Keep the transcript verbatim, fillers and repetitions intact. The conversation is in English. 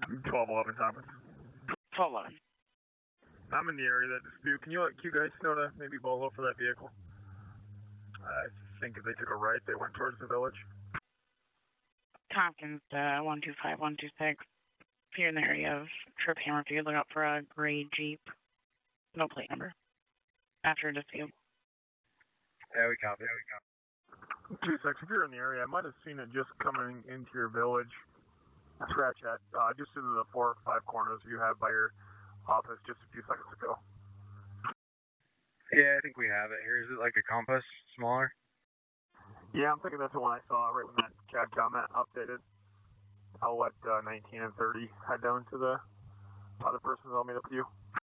twelve eleven Thomas. twelve eleven. I'm in the area of that dispute. Can you let Q guys know to maybe bolo for that vehicle? I think if they took a right, they went towards the village. Tompkins, uh, one two five one two six. If you're in the area of Trip Hammerfield, look out for a gray Jeep. No plate number. After a dispute. Yeah, we copy. Yeah, we copy. Two secs. If you're in the area, I might have seen it just coming into your village. Scratch at, uh, just into the four or five corners you have by your office just a few seconds ago. Yeah, I think we have it. Here, is it like a Compass, smaller? Yeah, I'm thinking that's the one I saw right when that C A D comment updated. I'll let uh, nineteen and thirty head down to the other persons. I'll meet up with you.